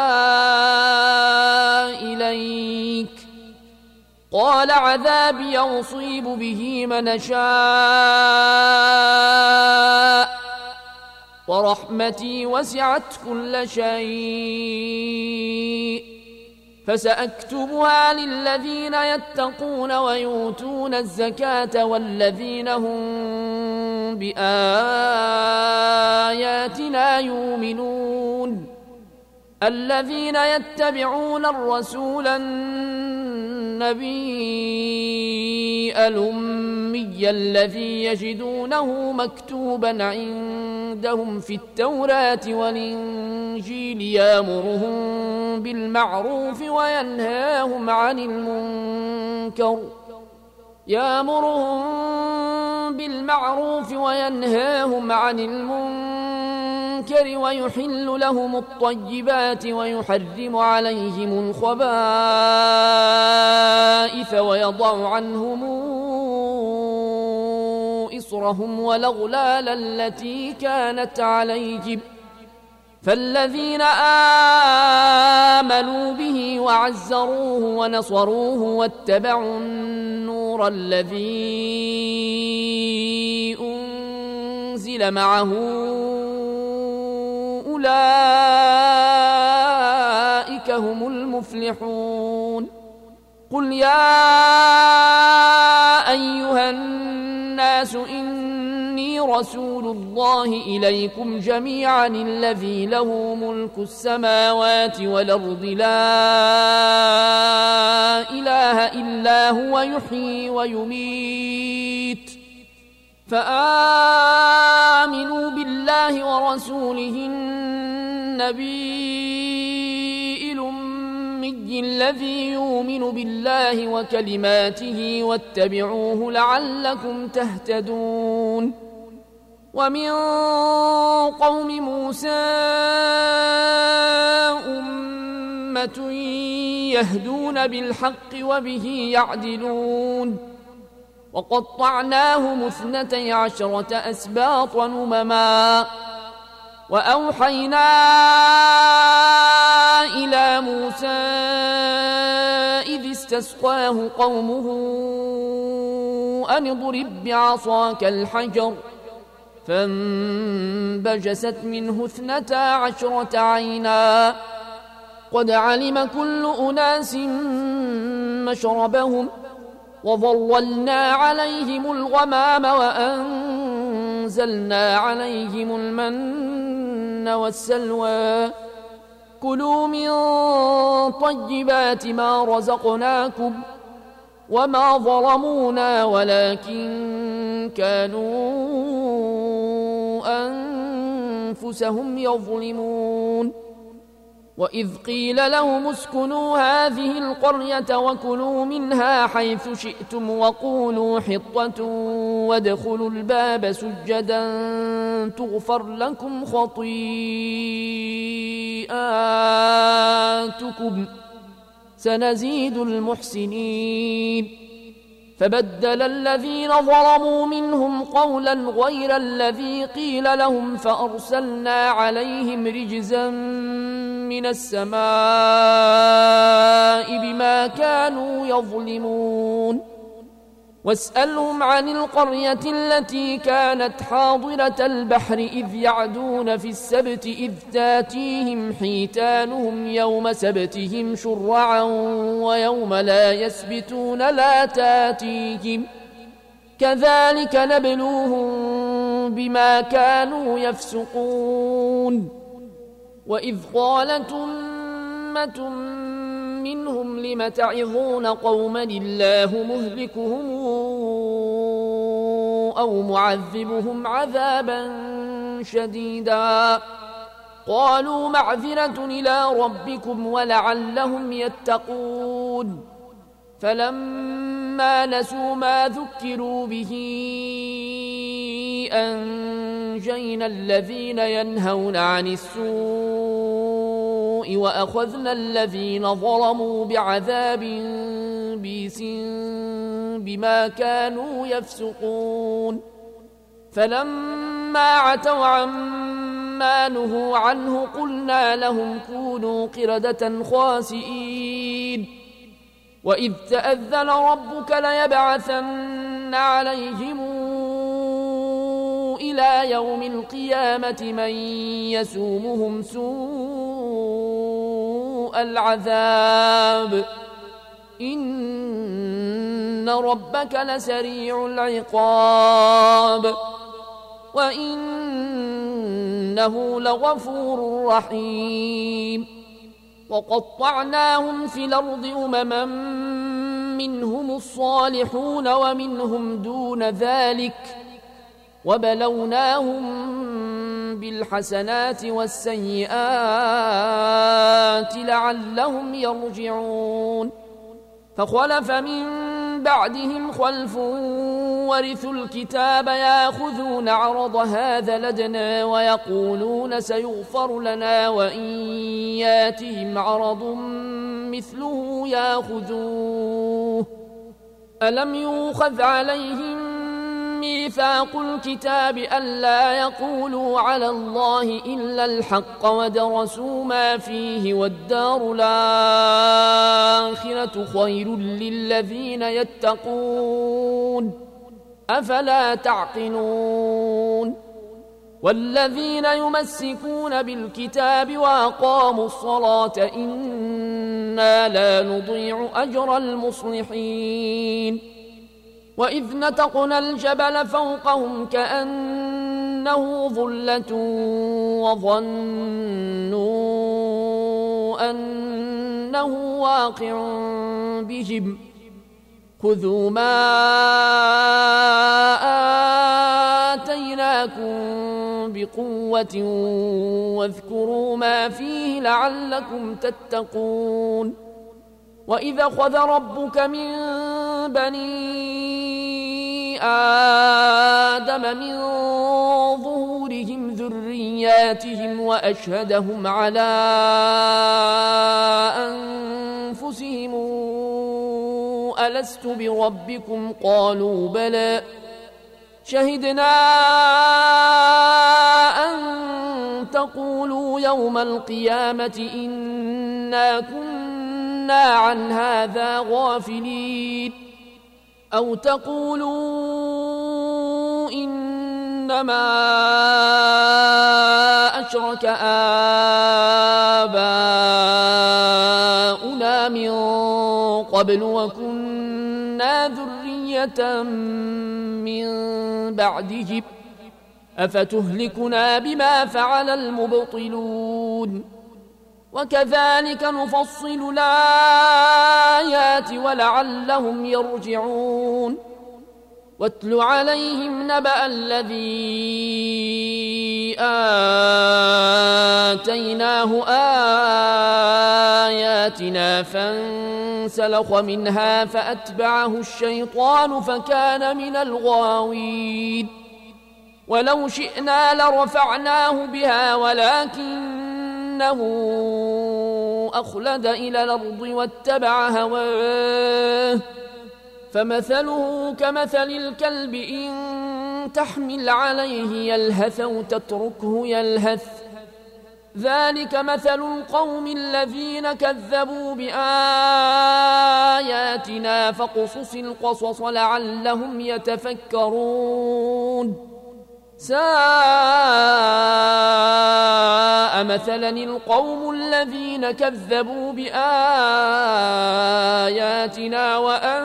إليك قال عذابي يصيب به من شاء ورحمتي وسعت كل شيء فسأكتبها للذين يتقون ويؤتون الزكاة والذين هم بآياتنا يؤمنون الذين يتبعون الرسول النبي الأمي الذي يجدونه مكتوبا عندهم في التوراة والإنجيل يأمرهم بالمعروف وينهاهم عن المنكر يأمرهم بالمعروف وينهاهم عن المنكر ويحل لهم الطيبات ويحرم عليهم الخبائث ويضع عنهم إصرهم والأغلال التي كانت عليهم فالذين آمنوا به وعزروه ونصروه واتبعوا النور الذي أنزل معه أولئك هم المفلحون قل يا أيها الناس إني رسول الله إليكم جميعا الذي له ملك السماوات والأرض لا إله إلا هو يحيي ويميت فآمنوا بالله ورسوله النبي الأمي الذي يؤمن بالله وكلماته واتبعوه لعلكم تهتدون ومن قوم موسى أمة يهدون بالحق وبه يعدلون وقطعناهم اثنتي عشرة أسباطا أمما وأوحينا إلى موسى إذ استسقاه قومه أن اضرب بعصاك الحجر فانبجست منه اثنتا عشرة عينا قد علم كل أناس مشربهم وظللنا عليهم الغمام وأنزلنا عليهم المن والسلوى كلوا من طيبات ما رزقناكم وما ظلمونا ولكن كانوا أنفسهم يظلمون وإذ قيل لهم اسكنوا هذه القرية وكلوا منها حيث شئتم وقولوا حطة وادخلوا الباب سجدا تغفر لكم خطيئاتكم سنزيد المحسنين فبدل الذين ظلموا منهم قولا غير الذي قيل لهم فأرسلنا عليهم رجزا من السماء بما كانوا يظلمون واسألهم عن القرية التي كانت حاضرة البحر إذ يعدون في السبت إذ تاتيهم حيتانهم يوم سبتهم شرعا ويوم لا يسبتون لا تاتيهم كذلك نبلوهم بما كانوا يفسقون وإذ قالت أمة منهم لم تعظون قوما الله مهلكهم أو معذبهم عذابا شديدا قالوا معذرة إلى ربكم ولعلهم يتقون فلما نسوا ما ذكروا به أنجينا الذين ينهون عن السوء السوء وأخذنا الذين ظلموا بعذاب بئيس بما كانوا يفسقون فلما عتوا عما نهوا عنه قلنا لهم كونوا قردة خاسئين وإذ تأذن ربك ليبعثن عليهم إلى يوم القيامة من يسومهم سوء العذاب إن ربك لسريع العقاب وإنه لغفور رحيم وقطعناهم في الأرض أمما منهم الصالحون ومنهم دون ذلك وبلوناهم بالحسنات والسيئات لعلهم يرجعون فخلف من بعدهم خلف ورثوا الكتاب ياخذون عرض هذا لدنا ويقولون سيغفر لنا وإن ياتهم عرض مثله ياخذوه ألم يؤخذ عليهم ميثاق الكتاب ألا يقولوا على الله إلا الحق ودرسوا ما فيه والدار الآخرة خير للذين يتقون أفلا تعقلون والذين يمسكون بالكتاب وأقاموا الصلاة إنا لا نضيع أجر المصلحين وإذ نتقنا الجبل فوقهم كأنه ظلة وظنوا أنه واقع بهم خذوا ما آتيناكم بقوة واذكروا ما فيه لعلكم تتقون وإذا خذ ربك من بني آدم من ظهورهم ذرياتهم وأشهدهم على أنفسهم ألست بربكم قالوا بلى شهدنا أن تقولوا يوم القيامة إنا كنا عن هذا غافلين أو تقولوا إنما أشرك آباؤنا من قبل وكنا ذرية من بعدهم أفتهلكنا بما فعل المبطلون وكذلك نفصل الآيات ولعلهم يرجعون واتل عليهم نبأ الذي آتيناه آياتنا فانسلخ منها فأتبعه الشيطان فكان من الغاوين ولو شئنا لرفعناه بها ولكنه أخلد إلى الأرض واتبع هواه فمثله كمثل الكلب إن تحمل عليه يلهث أو تتركه يلهث ذلك مثل القوم الذين كذبوا بآياتنا فاقصص القصص لعلهم يتفكرون ساء مثلا القوم الذين كذبوا بآياتنا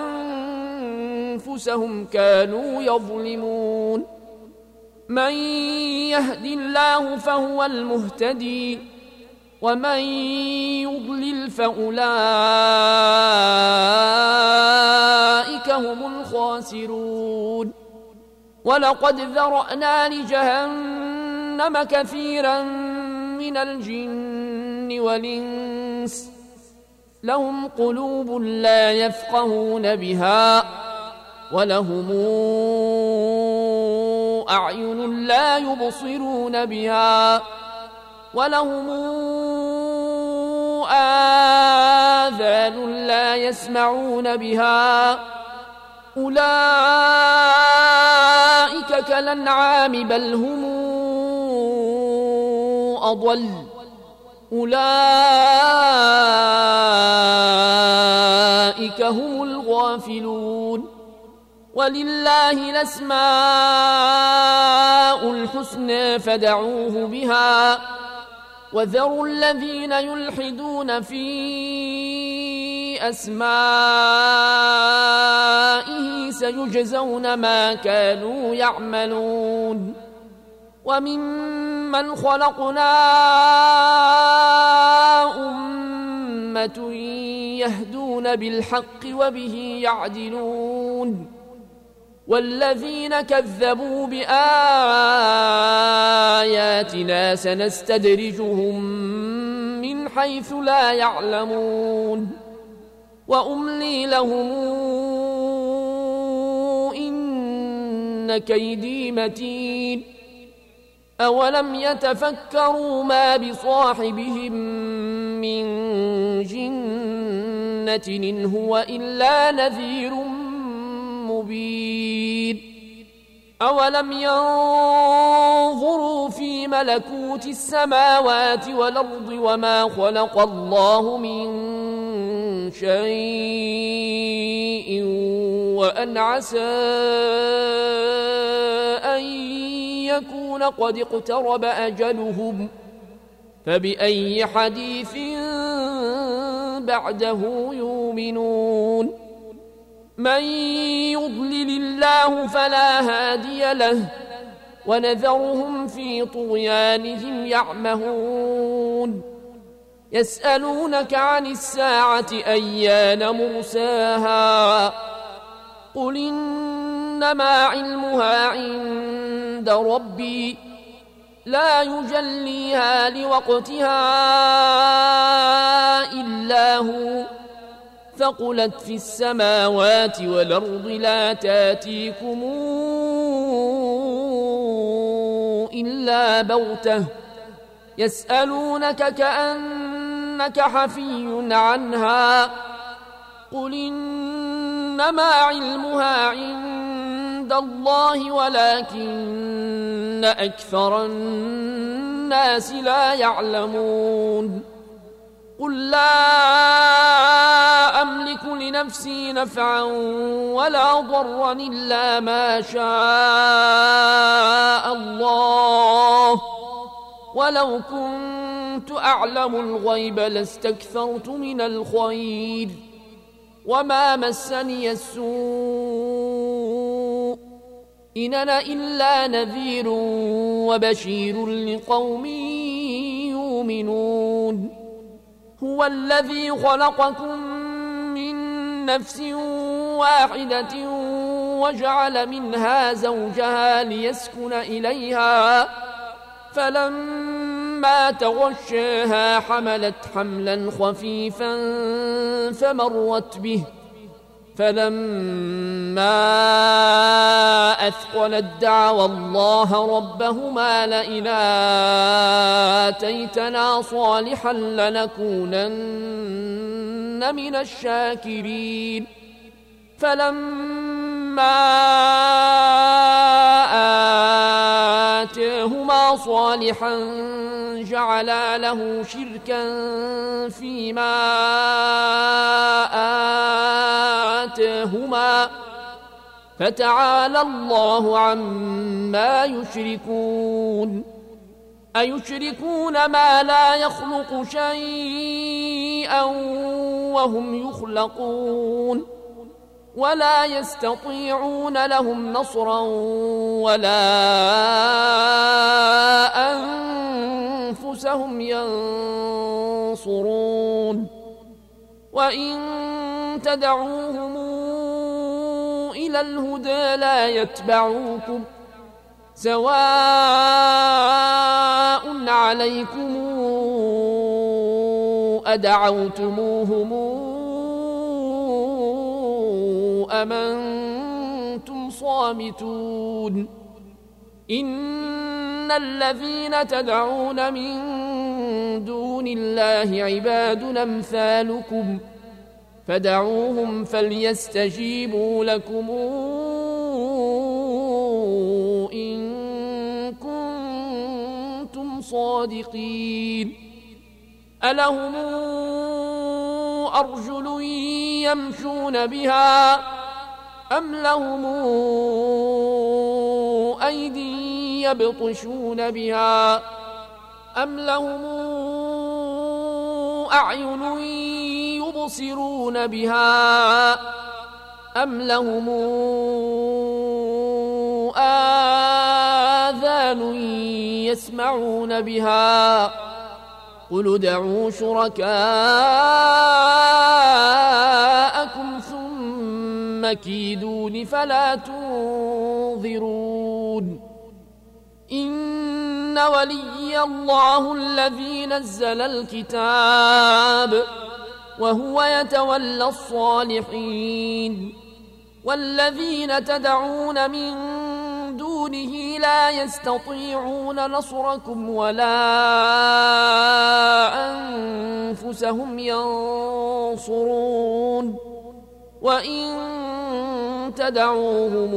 وأنفسهم كانوا يظلمون من يهد الله فهو المهتدي ومن يضلل فأولئك هم الخاسرون ولقد ذرأنا لجهنم كثيرا من الجن والإنس لهم قلوب لا يفقهون بها ولهم أعين لا يبصرون بها ولهم يسمعون بها أولئك كالأنعام بل هم أضل أولئك هم الغافلون ولله الأسماء الحسنى فدعوه بها وذروا الذين يلحدون في أسمائه سيجزون ما كانوا يعملون وممن خلقنا أمة يهدون بالحق وبه يعدلون والذين كذبوا بآياتنا سنستدرجهم من حيث لا يعلمون وأملي لهم إن كيدي متين أولم يتفكروا ما بصاحبهم من جنة إن هو إلا نذير مبين أولم ينظروا في ملكوت السماوات والأرض وما خلق الله من شيء وأن عسى أن يكون قد اقترب أجلهم فبأي حديث بعده يؤمنون من يضلل الله فلا هادي له ونذرهم في طغيانهم يعمهون يسألونك عن الساعة أيان مرساها قل إنما علمها عند ربي لا يجليها لوقتها إلا هو ثقلت في السماوات والأرض لا تاتيكم إلا بغتة يسألونك كأنك حفي عنها قل إنما علمها عند الله ولكن أكثر الناس لا يعلمون قل لا أملك لنفسي نفعا ولا ضرا إلا ما شاء الله ولو كنت أعلم الغيب لاستكثرت من الخير وما مسني السوء إن أنا إلا نذير وبشير لقوم يؤمنون هو الذي خلقكم من نفس واحدة وجعل منها زوجها ليسكن إليها فلما تغشاها حملت حملا خفيفا فمرت به فلما أثقلت دعوا الله ربهما لئن آتيتنا صالحا لنكونن من الشاكرين فلما آتاهما صالحا جعلا له شركا فيما آتاهما فتعالى الله عما يشركون أيشركون ما لا يخلق شيئا وهم يخلقون ولا يستطيعون لهم نصرا ولا أنفسهم ينصرون وإن تدعوهم إلى الهدى لا يتبعوكم سواء عليكم أدعوتموهم أم أنتم صامتون إن الذين تدعون من دون الله عباد أمثالكم فدعوهم فليستجيبوا لكم إن كنتم صادقين ألهم أرجل يمشون بها أم لهم أيدي يبطشون بها أم لهم أعين يبصرون بها أم لهم آذان يسمعون بها قل ادعوا شركاءكم ثم كيدون فلا تنظرون إن ولي الله الذي نزل الكتاب وهو يتولى الصالحين والذين تدعون من دونه لا يستطيعون نصركم ولا أنفسهم ينصرون وإن تدعوهم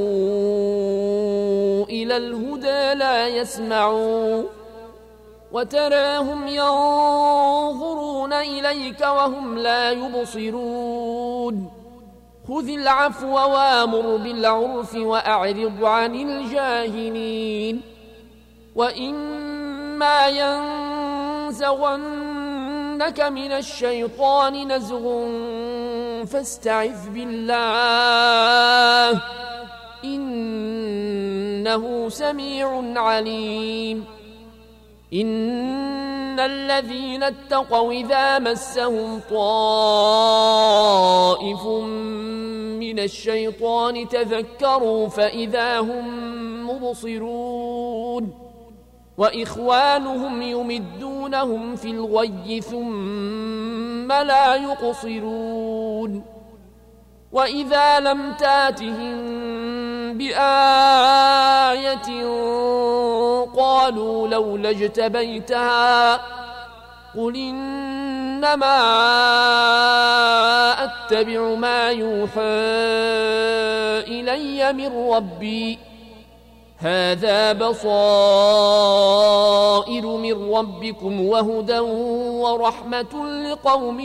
إلى الهدى لا يسمعون وتراهم ينظرون إليك وهم لا يبصرون خذ العفو وامر بالعرف وأعرض عن الجاهلين وإما ينزغنك من الشيطان نزغ فاستعذ بالله إنه سميع عليم إن الذين اتقوا إذا مسهم طائف من الشيطان تذكروا فإذا هم مبصرون وإخوانهم يمدونهم في الغي ثم لا يقصرون وإذا لم تاتهم بآية قالوا لولا اجتبيتها قل إنما أتبع ما يوحى إلي من ربي هذا بصائر من ربكم وهدى ورحمة لقوم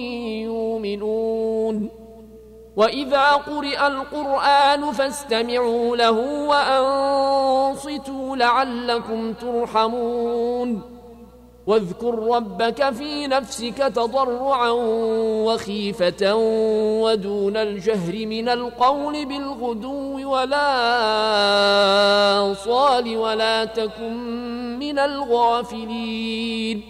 يؤمنون وإذا قرئ القرآن فاستمعوا له وأنصتوا لعلكم ترحمون واذكر ربك في نفسك تضرعا وخيفة ودون الجهر من القول بالغدو ولا صال ولا تكن من الغافلين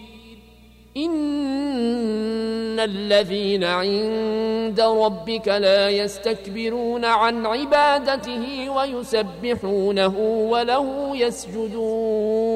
إن الذين عند ربك لا يستكبرون عن عبادته ويسبحونه وله يسجدون